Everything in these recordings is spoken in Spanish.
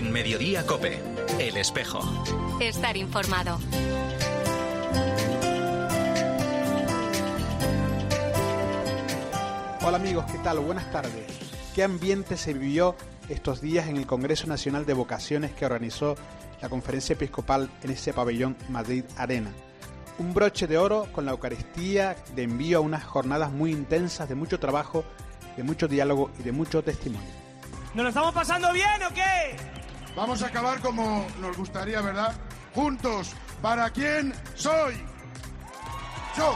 En Mediodía COPE, El Espejo. Estar informado. Hola amigos, ¿qué tal? Buenas tardes. ¿Qué ambiente se vivió estos días en el Congreso Nacional de Vocaciones que organizó la Conferencia Episcopal en ese pabellón Madrid Arena? Un broche de oro con la Eucaristía de envío a unas jornadas muy intensas de mucho trabajo, de mucho diálogo y de mucho testimonio. ¿Nos lo estamos pasando bien o qué? Vamos a acabar como nos gustaría, ¿verdad? Juntos, ¿para quién soy? Yo.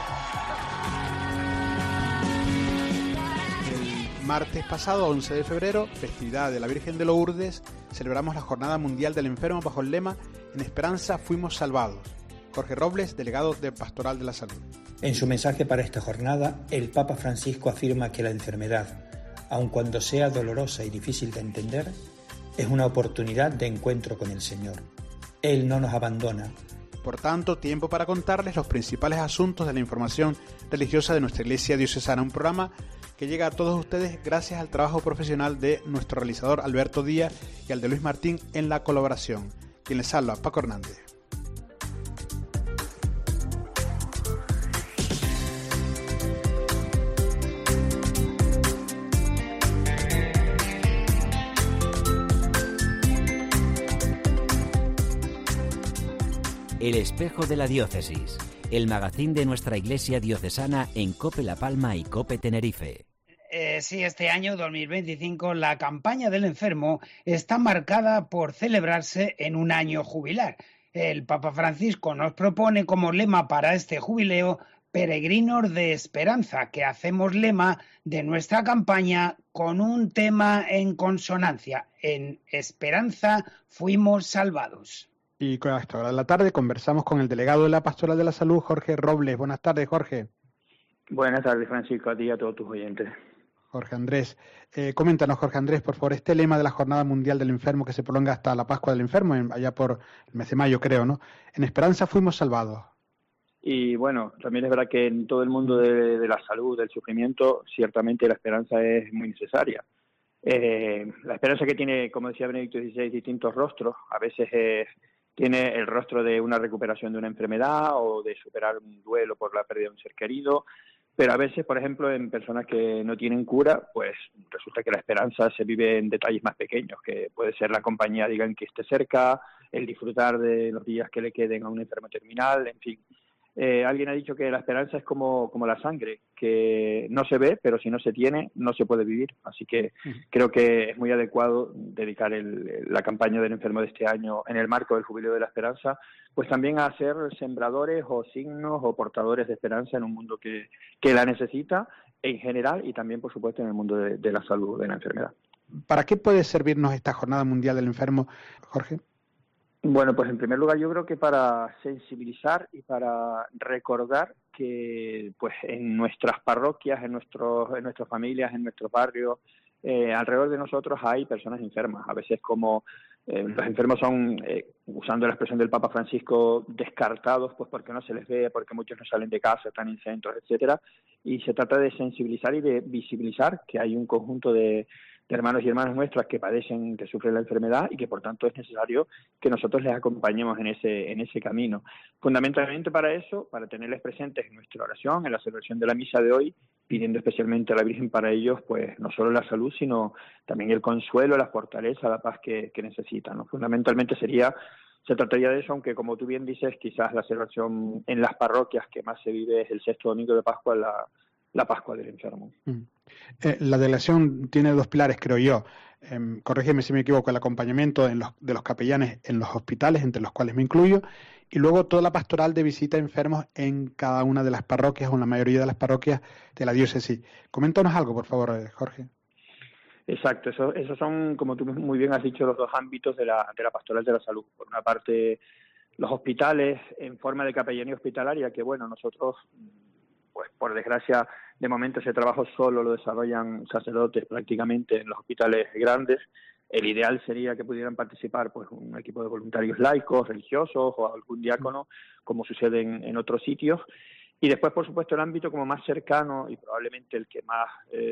El martes pasado, 11 de febrero, festividad de la Virgen de Lourdes, celebramos la Jornada Mundial del Enfermo bajo el lema En Esperanza fuimos salvados. Jorge Robles, delegado de Pastoral de la Salud. En su mensaje para esta jornada, el Papa Francisco afirma que la enfermedad, aun cuando sea dolorosa y difícil de entender, es una oportunidad de encuentro con el Señor. Él no nos abandona. Por tanto, tiempo para contarles los principales asuntos de la información religiosa de nuestra Iglesia Diocesana, un programa que llega a todos ustedes gracias al trabajo profesional de nuestro realizador Alberto Díaz y al de Luis Martín en la colaboración. Quien les habla, Paco Hernández. El Espejo de la Diócesis, el magazín de nuestra Iglesia Diocesana en COPE La Palma y COPE Tenerife. Sí, este año 2025 la campaña del enfermo está marcada por celebrarse en un año jubilar. El Papa Francisco nos propone como lema para este jubileo Peregrinos de Esperanza, que hacemos lema de nuestra campaña con un tema en consonancia. En Esperanza fuimos salvados. Y a esta hora de la tarde conversamos con el delegado de la Pastoral de la Salud, Jorge Robles. Buenas tardes, Jorge. Buenas tardes, Francisco, a ti y a todos tus oyentes. Jorge Andrés. Coméntanos, Jorge Andrés, por favor, este lema de la Jornada Mundial del Enfermo que se prolonga hasta la Pascua del Enfermo, allá por el mes de mayo, creo, ¿no? En Esperanza fuimos salvados. Y bueno, también es verdad que en todo el mundo de la salud, del sufrimiento, ciertamente la esperanza es muy necesaria. La esperanza que tiene, como decía Benedicto XVI, distintos rostros, a veces tiene el rostro de una recuperación de una enfermedad o de superar un duelo por la pérdida de un ser querido, pero a veces, por ejemplo, en personas que no tienen cura, pues resulta que la esperanza se vive en detalles más pequeños, que puede ser la compañía, digan, que esté cerca, el disfrutar de los días que le queden a un enfermo terminal, en fin. Alguien ha dicho que la esperanza es como la sangre, que no se ve, pero si no se tiene, no se puede vivir. Así que creo que es muy adecuado dedicar la campaña del enfermo de este año, en el marco del Jubileo de la Esperanza, pues también a ser sembradores o signos o portadores de esperanza en un mundo que la necesita en general y también, por supuesto, en el mundo de la salud, de la enfermedad. ¿Para qué puede servirnos esta Jornada Mundial del Enfermo, Jorge? Bueno, pues en primer lugar yo creo que para sensibilizar y para recordar que pues en nuestras parroquias, en nuestras familias, en nuestros barrios, alrededor de nosotros hay personas enfermas. A veces como los enfermos son, usando la expresión del Papa Francisco, descartados pues porque no se les ve, porque muchos no salen de casa, están en centros, etcétera. Y se trata de sensibilizar y de visibilizar que hay un conjunto de hermanos y hermanas nuestras que padecen, que sufren la enfermedad y que por tanto es necesario que nosotros les acompañemos en ese camino. Fundamentalmente para eso, para tenerles presentes en nuestra oración, en la celebración de la misa de hoy, pidiendo especialmente a la Virgen para ellos, pues no solo la salud, sino también el consuelo, la fortaleza, la paz que necesitan, ¿no? Fundamentalmente se trataría de eso, aunque como tú bien dices, quizás la celebración en las parroquias que más se vive es el sexto domingo de Pascua, la Pascua del enfermo. La delegación tiene dos pilares, creo yo. Corrígeme si me equivoco, el acompañamiento de los capellanes en los hospitales, entre los cuales me incluyo, y luego toda la pastoral de visita a enfermos en cada una de las parroquias o en la mayoría de las parroquias de la diócesis. Coméntanos algo, por favor, Jorge. Exacto, esos son, como tú muy bien has dicho, los dos ámbitos de la pastoral de la salud. Por una parte, los hospitales en forma de capellanía hospitalaria, que bueno, nosotros, pues por desgracia, de momento ese trabajo solo lo desarrollan sacerdotes prácticamente en los hospitales grandes. El ideal sería que pudieran participar pues un equipo de voluntarios laicos, religiosos o algún diácono, como sucede en otros sitios. Y después, por supuesto, el ámbito como más cercano y probablemente el que más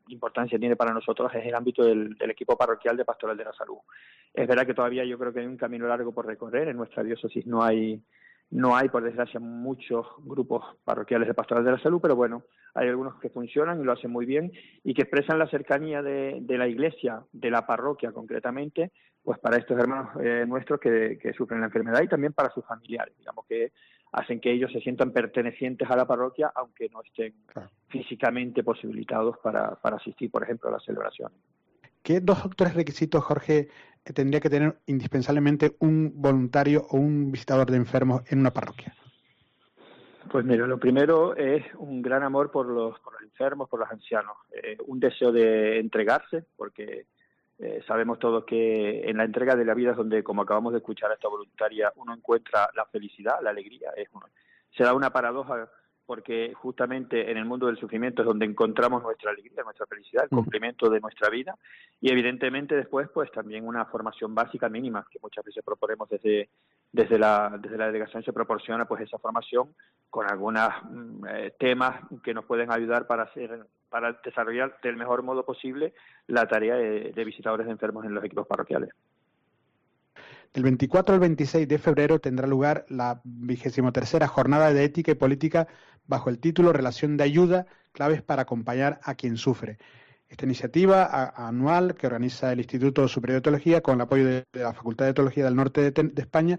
importancia tiene para nosotros es el ámbito del equipo parroquial de Pastoral de la Salud. Es verdad que todavía yo creo que hay un camino largo por recorrer. En nuestra diócesis no hay, por desgracia, muchos grupos parroquiales de Pastoral de la Salud, pero bueno, hay algunos que funcionan y lo hacen muy bien y que expresan la cercanía de la Iglesia, de la parroquia concretamente, pues para estos hermanos nuestros que sufren la enfermedad y también para sus familiares, digamos, que hacen que ellos se sientan pertenecientes a la parroquia, aunque no estén físicamente posibilitados para asistir, por ejemplo, a las celebraciones. ¿Qué 2 o 3 requisitos, Jorge, tendría que tener indispensablemente un voluntario o un visitador de enfermos en una parroquia? Pues mira, lo primero es un gran amor por los enfermos, por los ancianos, un deseo de entregarse, porque sabemos todos que en la entrega de la vida es donde, como acabamos de escuchar a esta voluntaria, uno encuentra la felicidad, la alegría. Se da una paradoja porque justamente en el mundo del sufrimiento es donde encontramos nuestra alegría, nuestra felicidad, el cumplimiento de nuestra vida, y evidentemente después pues también una formación básica mínima que muchas veces proponemos desde la delegación. Se proporciona pues esa formación con algunos temas que nos pueden ayudar para desarrollar del mejor modo posible la tarea de visitadores de enfermos en los equipos parroquiales. Del 24 al 26 de febrero tendrá lugar la 23ª Jornada de Ética y Política bajo el título Relación de Ayuda, claves para acompañar a quien sufre. Esta iniciativa anual que organiza el Instituto Superior de Teología con el apoyo de la Facultad de Teología del Norte de España.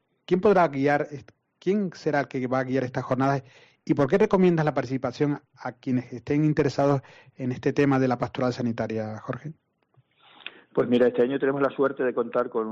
¿Quién será el que va a guiar estas jornadas y por qué recomiendas la participación a quienes estén interesados en este tema de la pastoral sanitaria, Jorge? Pues mira, este año tenemos la suerte de contar con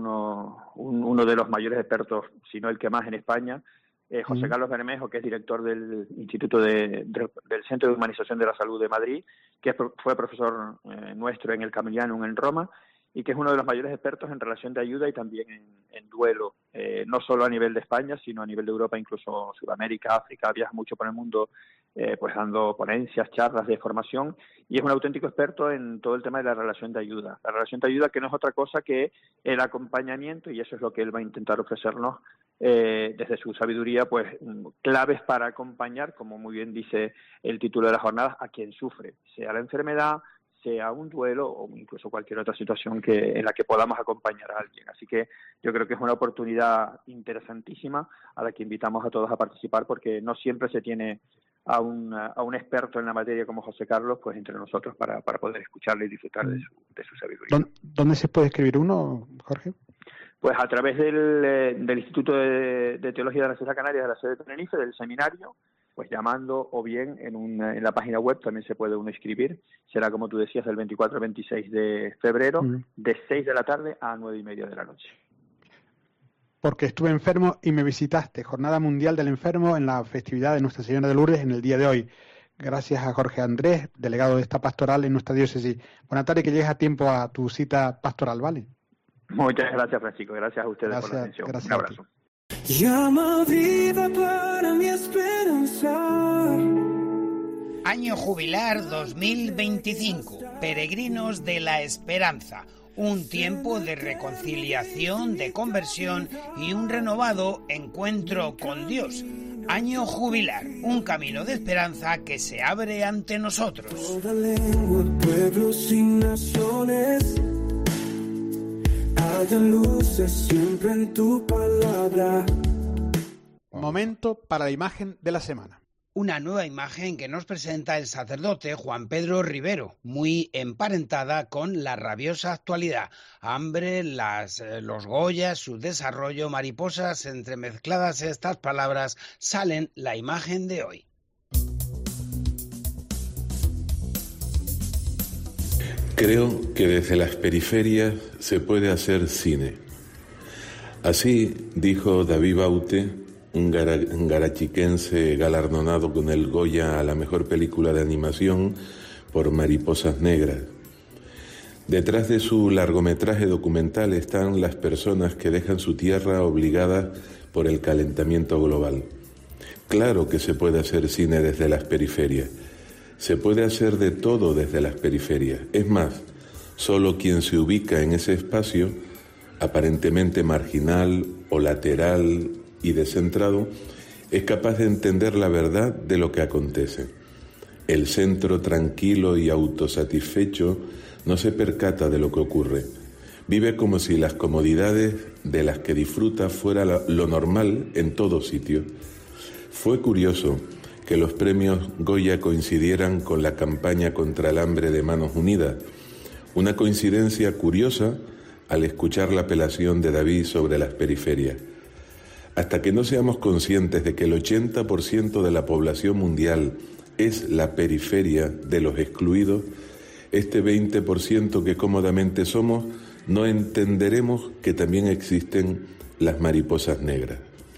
uno de los mayores expertos, si no el que más en España, José Carlos Bermejo, que es director del Instituto del Centro de Humanización de la Salud de Madrid, que fue profesor nuestro en el Camillanum en Roma, y que es uno de los mayores expertos en relación de ayuda y también en duelo, no solo a nivel de España, sino a nivel de Europa, incluso Sudamérica, África. Viaja mucho por el mundo pues dando ponencias, charlas de formación, y es un auténtico experto en todo el tema de la relación de ayuda. La relación de ayuda que no es otra cosa que el acompañamiento, y eso es lo que él va a intentar ofrecernos desde su sabiduría, pues claves para acompañar, como muy bien dice el título de la jornada, a quien sufre, sea la enfermedad, sea un duelo o incluso cualquier otra situación en la que podamos acompañar a alguien. Así que yo creo que es una oportunidad interesantísima a la que invitamos a todos a participar, porque no siempre se tiene a un experto en la materia como José Carlos pues entre nosotros para poder escucharle y disfrutar de su sabiduría. ¿Dónde se puede escribir uno, Jorge? Pues a través del Instituto de Teología de las Islas Canarias de la sede de Tenerife, del seminario, pues llamando, o bien en la página web también se puede uno inscribir. Será, como tú decías, del 24 al 26 de febrero, de 6 de la tarde a 9:30 de la noche. Porque estuve enfermo y me visitaste. Jornada Mundial del Enfermo en la festividad de Nuestra Señora de Lourdes en el día de hoy. Gracias a Jorge Andrés, delegado de esta pastoral en nuestra diócesis. Buenas tardes, que llegues a tiempo a tu cita pastoral, ¿vale? Muchas gracias, Francisco. Gracias a ustedes por la atención. Un abrazo. Llama vida para mi esperanza. Año jubilar 2025. Peregrinos de la Esperanza. Un tiempo de reconciliación, de conversión y un renovado encuentro con Dios. Año jubilar, un camino de esperanza que se abre ante nosotros. Toda lengua, pueblos y naciones, haya luces siempre en tu palabra. Momento para la imagen de la semana. Una nueva imagen que nos presenta el sacerdote Juan Pedro Rivero, muy emparentada con la rabiosa actualidad. Hambre, los Goyas, su desarrollo, mariposas, entremezcladas estas palabras, salen la imagen de hoy. Creo que desde las periferias se puede hacer cine. Así dijo David Baute, un garachiquense galardonado con el Goya a la mejor película de animación por Mariposas Negras. Detrás de su largometraje documental están las personas que dejan su tierra obligadas por el calentamiento global. Claro que se puede hacer cine desde las periferias. Se puede hacer de todo desde las periferias. Es más, solo quien se ubica en ese espacio, aparentemente marginal o lateral y descentrado, es capaz de entender la verdad de lo que acontece. El centro tranquilo y autosatisfecho no se percata de lo que ocurre. Vive como si las comodidades de las que disfruta fuera lo normal en todo sitio. Fue curioso que los premios Goya coincidieran con la campaña contra el hambre de Manos Unidas. Una coincidencia curiosa al escuchar la apelación de David sobre las periferias. Hasta que no seamos conscientes de que el 80% de la población mundial es la periferia de los excluidos, este 20% que cómodamente somos, no entenderemos que también existen las mariposas negras.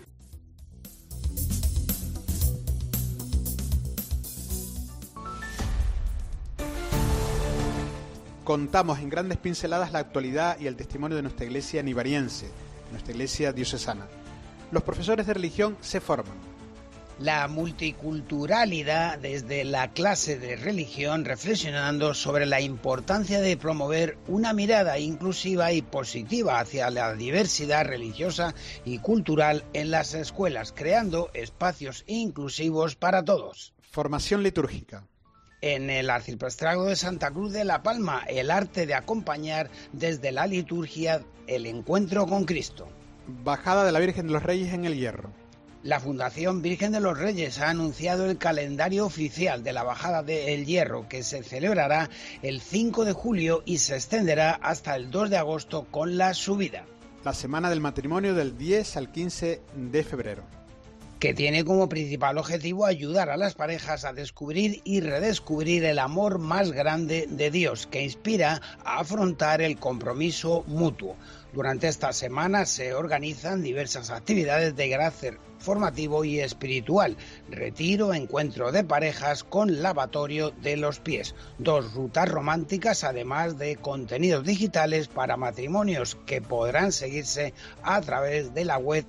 Contamos en grandes pinceladas la actualidad y el testimonio de nuestra iglesia nivariense, nuestra iglesia diocesana. Los profesores de religión se forman. La multiculturalidad desde la clase de religión, reflexionando sobre la importancia de promover una mirada inclusiva y positiva hacia la diversidad religiosa y cultural en las escuelas, creando espacios inclusivos para todos. Formación litúrgica. En el Arciprestazgo de Santa Cruz de La Palma, el arte de acompañar desde la liturgia el encuentro con Cristo. Bajada de la Virgen de los Reyes en El Hierro. La Fundación Virgen de los Reyes ha anunciado el calendario oficial de la Bajada de El Hierro, que se celebrará el 5 de julio y se extenderá hasta el 2 de agosto con la subida. La Semana del Matrimonio del 10 al 15 de febrero. Que tiene como principal objetivo ayudar a las parejas a descubrir y redescubrir el amor más grande de Dios, que inspira a afrontar el compromiso mutuo. Durante esta semana se organizan diversas actividades de carácter formativo y espiritual, retiro, encuentro de parejas con lavatorio de los pies, 2 rutas románticas, además de contenidos digitales para matrimonios que podrán seguirse a través de la web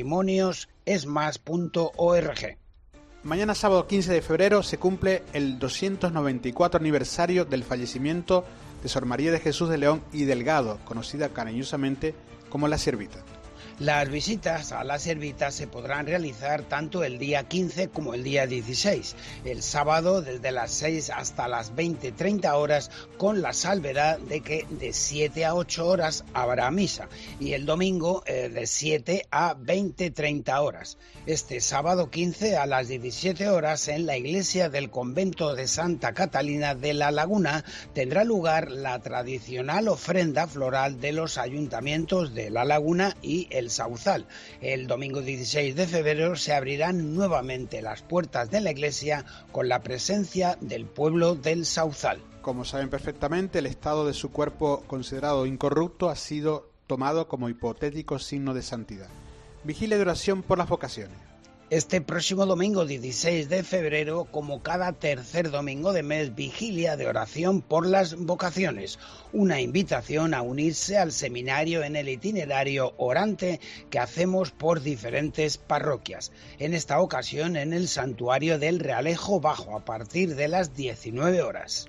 matrimoniosesmas.org. Mañana sábado 15 de febrero se cumple el 294 aniversario del fallecimiento de Sor María de Jesús de León y Delgado, conocida cariñosamente como la Siervita. Las visitas a la Siervita se podrán realizar tanto el día 15 como el día 16. El sábado desde las 6 hasta las 20:30 horas, con la salvedad de que de 7 a 8 horas habrá misa, y el domingo de 7 a 20:30 horas. Este sábado 15 a las 17 horas en la iglesia del convento de Santa Catalina de la Laguna tendrá lugar la tradicional ofrenda floral de los ayuntamientos de La Laguna y el Sauzal. El domingo 16 de febrero se abrirán nuevamente las puertas de la iglesia con la presencia del pueblo del Sauzal. Como saben perfectamente, el estado de su cuerpo considerado incorrupto ha sido tomado como hipotético signo de santidad. Vigilia de oración por las vocaciones. Este próximo domingo 16 de febrero, como cada tercer domingo de mes, vigilia de oración por las vocaciones. Una invitación a unirse al seminario en el itinerario orante que hacemos por diferentes parroquias. En esta ocasión en el santuario del Realejo Bajo, a partir de las 19 horas.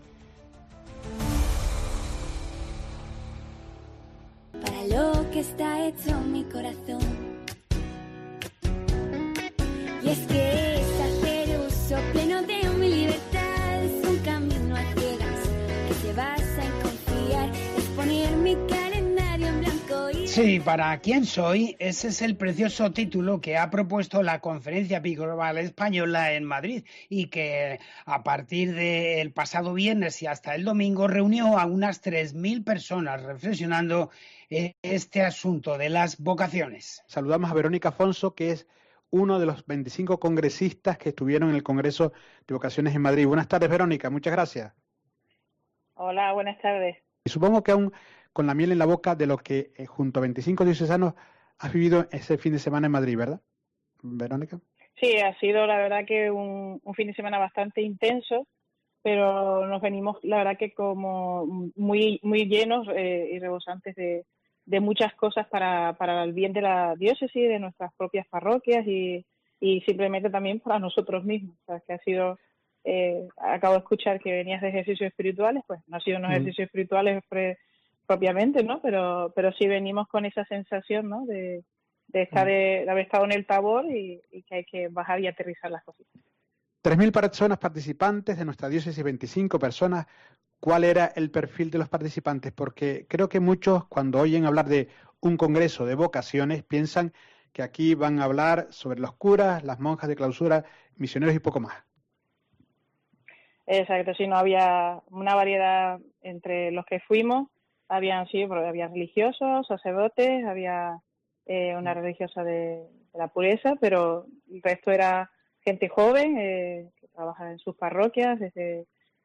Para lo que está hecho mi corazón. Y es que es hacer uso pleno de mi libertad, es un camino a ciegas que se basa en confiar, es poner mi calendario en blanco y... Sí, para quién soy, ese es el precioso título que ha propuesto la Conferencia Episcopal Española en Madrid y que a partir del pasado viernes y hasta el domingo reunió a unas 3.000 personas reflexionando este asunto de las vocaciones. Saludamos a Verónica Afonso, que es uno de los 25 congresistas que estuvieron en el Congreso de Vocaciones en Madrid. Buenas tardes, Verónica, muchas gracias. Hola, buenas tardes. Y supongo que aún con la miel en la boca de lo que junto a 25 diocesanos has vivido ese fin de semana en Madrid, ¿verdad, Verónica? Sí, ha sido la verdad que un fin de semana bastante intenso, pero nos venimos la verdad que como muy llenos y rebosantes de muchas cosas para el bien de la diócesis, de nuestras propias parroquias y simplemente también para nosotros mismos. O sea, que ha sido, acabo de escuchar que venías de ejercicios espirituales, pues no ha sido unos ejercicios espirituales propiamente, ¿no? Pero sí venimos con esa sensación, ¿no? De estar de haber estado en el Tabor y que hay que bajar y aterrizar las cosas. 3.000 personas participantes, de nuestra diócesis 25 personas. ¿Cuál era el perfil de los participantes? Porque creo que muchos, cuando oyen hablar de un congreso de vocaciones, piensan que aquí van a hablar sobre los curas, las monjas de clausura, misioneros y poco más. Exacto, sí, no había una variedad entre los que fuimos. Había religiosos, sacerdotes, había una religiosa de la pureza, pero el resto era gente joven que trabaja en sus parroquias desde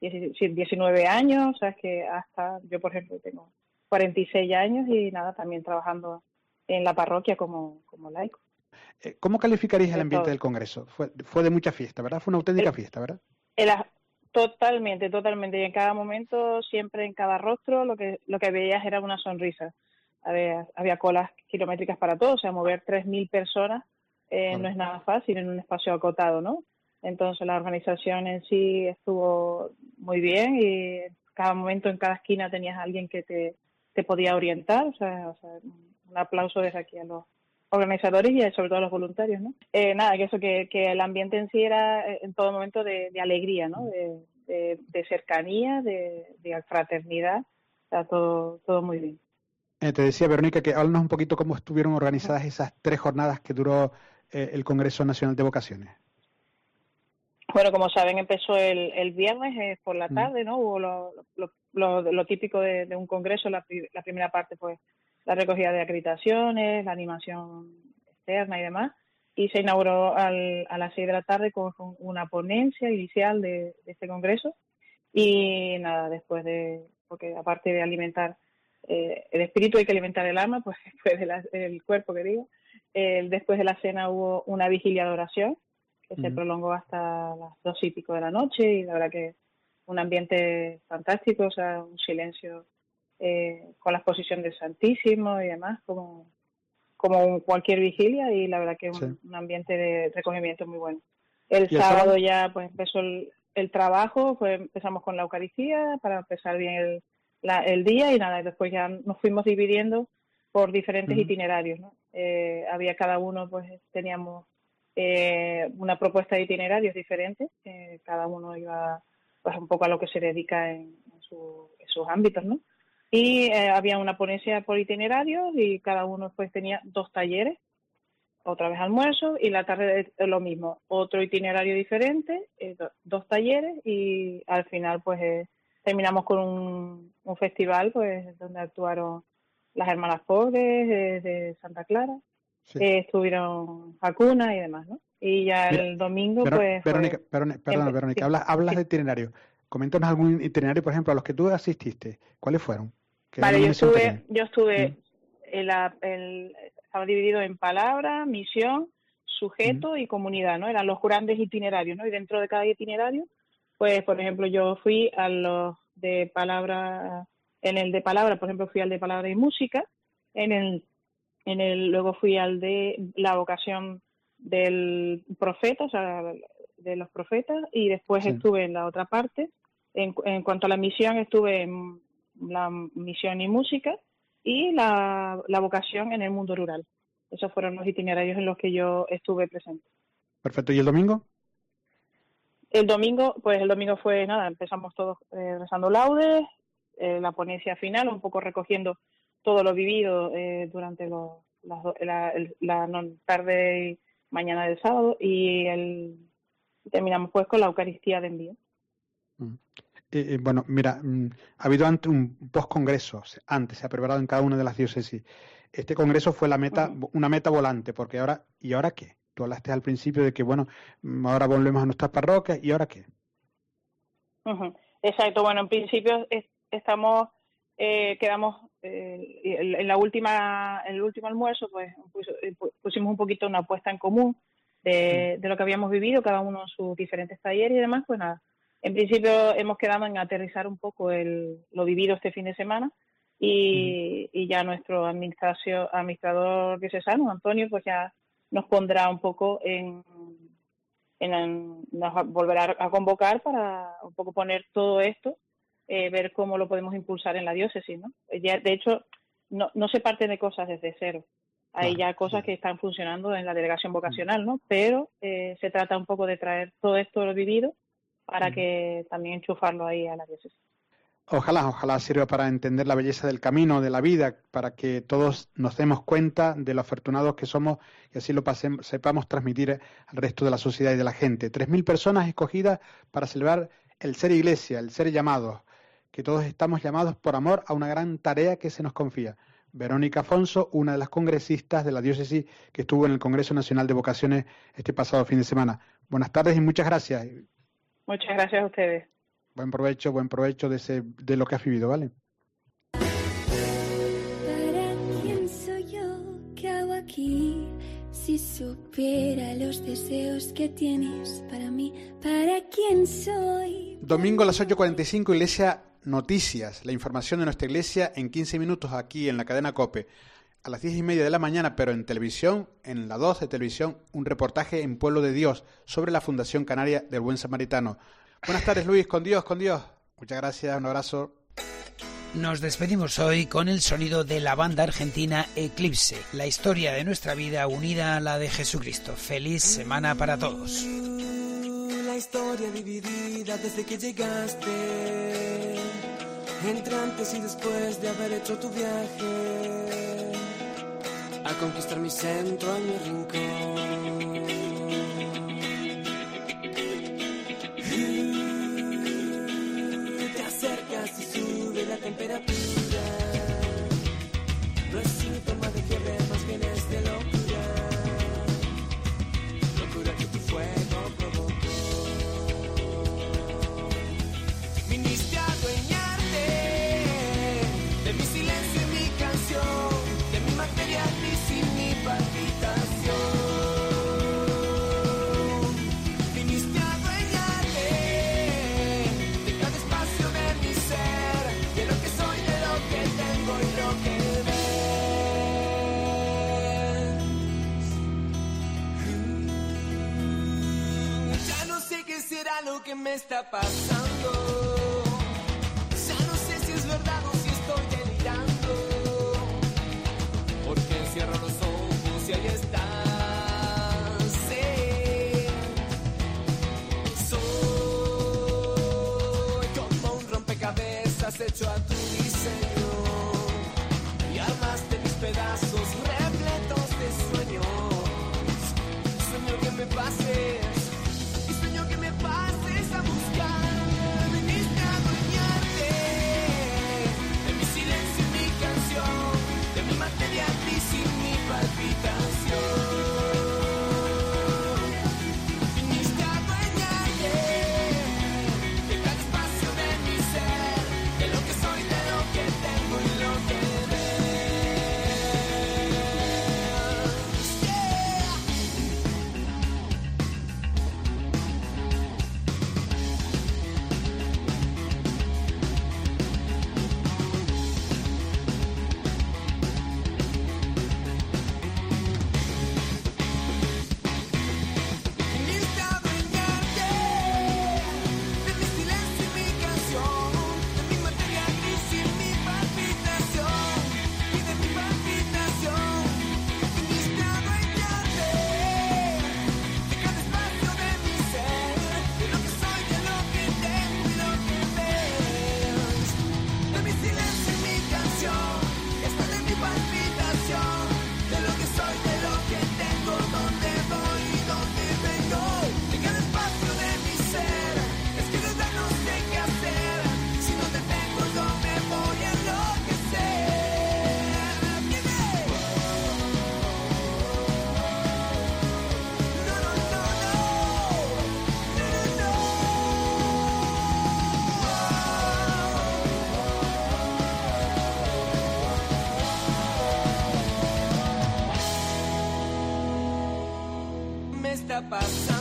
19 años, sabes que hasta yo, por ejemplo, tengo 46 años y nada, también trabajando en la parroquia como laico. ¿Cómo calificarías el ambiente del Congreso? Fue de mucha fiesta, ¿verdad? Fue una auténtica fiesta, ¿verdad? Totalmente. Y en cada momento, siempre en cada rostro, lo que veías era una sonrisa. Había colas kilométricas para todo, o sea, mover 3.000 personas no es nada fácil en un espacio acotado, ¿no? Entonces la organización en sí estuvo muy bien y cada momento, en cada esquina tenías a alguien que te podía orientar, o sea, un aplauso desde aquí a los organizadores y sobre todo a los voluntarios, ¿no? Que el ambiente en sí era en todo momento de alegría, ¿no? De cercanía, de fraternidad, o sea, todo muy bien. Te decía, Verónica, que háblanos un poquito cómo estuvieron organizadas esas 3 jornadas que duró el Congreso Nacional de Vocaciones. Bueno, como saben, empezó el viernes por la tarde, ¿no? Hubo lo típico de un congreso. La primera parte, pues, la recogida de acreditaciones, la animación externa y demás. Y se inauguró a las 6 de la tarde con una ponencia inicial de este congreso. Y nada, porque aparte de alimentar el espíritu, hay que alimentar el alma, pues después el cuerpo, que digo. Después de la cena hubo una vigilia de oración que se prolongó hasta las 2:00 de la noche, y la verdad que un ambiente fantástico, o sea, un silencio con la exposición del Santísimo y demás, como cualquier vigilia, y la verdad que un ambiente de recogimiento muy bueno. El sábado ya pues empezó el trabajo, pues empezamos con la Eucaristía para empezar bien el día, y nada, y después ya nos fuimos dividiendo por diferentes itinerarios, ¿no? Había cada uno, pues teníamos una propuesta de itinerarios diferentes, cada uno iba pues un poco a lo que se dedica en sus ámbitos, ¿no? Y había una ponencia por itinerarios y cada uno pues tenía 2 talleres, otra vez almuerzo, y la tarde lo mismo, otro itinerario diferente, 2 talleres, y al final pues terminamos con un festival pues donde actuaron las hermanas pobres de Santa Clara. Sí. Estuvieron Hakuna y demás, ¿no? Y ya el domingo, pues... Verónica, sí. Hablas de itinerario. Coméntanos algún itinerario, por ejemplo, a los que tú asististe. ¿Cuáles fueron? Vale, yo estuve estaba dividido en palabra, misión, sujeto y comunidad, ¿no? Eran los grandes itinerarios, ¿no? Y dentro de cada itinerario, pues, por ejemplo, yo fui a los de palabra... En el de palabra, por ejemplo, fui al de palabra y música. Luego fui al de la vocación del profeta, o sea, de los profetas, y después estuve en la otra parte. En cuanto a la misión, estuve en la misión y música, y la vocación en el mundo rural. Esos fueron los itinerarios en los que yo estuve presente. Perfecto. ¿Y el domingo? El domingo fue nada, empezamos todos rezando laudes, la ponencia final, un poco recogiendo todo lo vivido durante la tarde y mañana del sábado, y terminamos pues con la Eucaristía de envío. Bueno, mira, ha habido antes un post-congreso, antes se ha preparado en cada una de las diócesis. Este congreso fue una meta volante, porque ahora ¿qué? Tú hablaste al principio de que, bueno, ahora volvemos a nuestras parroquias, ¿y ahora qué? Exacto, bueno, en principio quedamos en el último almuerzo, pues pusimos un poquito una apuesta en común de lo que habíamos vivido, cada uno en sus diferentes talleres y demás. Pues nada, en principio hemos quedado en aterrizar un poco lo vivido este fin de semana, y ya nuestro administrador diocesano, Antonio, pues ya nos pondrá un poco nos volverá a convocar para un poco poner todo esto, ver cómo lo podemos impulsar en la diócesis, ¿no? Ya, de hecho, no se parte de cosas desde cero. Hay ya cosas que están funcionando en la delegación vocacional, ¿no? Pero se trata un poco de traer todo esto lo vivido para que también enchufarlo ahí a la diócesis. Ojalá sirva para entender la belleza del camino, de la vida, para que todos nos demos cuenta de lo afortunados que somos y así lo sepamos transmitir al resto de la sociedad y de la gente. 3.000 personas escogidas para celebrar el ser iglesia, el ser llamados, que todos estamos llamados por amor a una gran tarea que se nos confía. Verónica Afonso, una de las congresistas de la diócesis que estuvo en el Congreso Nacional de Vocaciones este pasado fin de semana. Buenas tardes y muchas gracias. Muchas gracias a ustedes. Buen provecho de lo que has vivido, ¿vale? ¿Para quién soy yo? ¿Qué hago aquí? Si supiera los deseos que tienes para mí, ¿para quién soy? Domingo a las 8:45, Iglesia Noticias, la información de nuestra iglesia en 15 minutos aquí en la cadena COPE. A las 10:30 de la mañana, pero en televisión, en la 2 de televisión, un reportaje en Pueblo de Dios sobre la Fundación Canaria del Buen Samaritano. Buenas tardes, Luis, con Dios. Muchas gracias, un abrazo. Nos despedimos hoy con el sonido de la banda argentina Eclipse, la historia de nuestra vida unida a la de Jesucristo. Feliz semana para todos. La historia dividida desde que llegaste, entre antes y después de haber hecho tu viaje, a conquistar mi centro, a mi rincón. Te acercas y sube la temperatura, no es síntoma de fiebre, más bien es de locura, locura que tu fuego provocó. Viniste a adueñarte de mi silencio y mi canción, de mi materia gris y mi palpitación. Viniste a adueñarte de cada espacio de mi ser, de lo que soy, de lo que tengo y lo que ves. Ya no sé qué será lo que me está pasando. Ya no sé si es verdad o si estoy delirando, porque cierro los ojos y ahí estás. Sí. Soy como un rompecabezas hecho a tu diseño, y armaste mis pedazos repletos de sueños. Sueño que me pases, y sueño que me pases a buscar. Viniste a adueñarte de mi silencio y mi canción, de mi materia gris y mi palpitación. Viniste a adueñarte de cada espacio de mi ser, de lo que soy, de lo que tengo y lo que viniste a adueñarte de mi silencio y mi canción, de mi materia gris y mi palpitación, y de mi palpitación. Viniste a adueñarte de cada espacio de mi ser, de lo que soy, de lo que tengo y lo que ves. De mi silencio y mi canción, esta de mi palpitación, de lo que soy, de lo que tengo, dónde voy y dónde vengo. De cada espacio de mi ser, es que de verdad no sé qué hacer. Si no te tengo yo me voy a enloquecer. Me está pasando.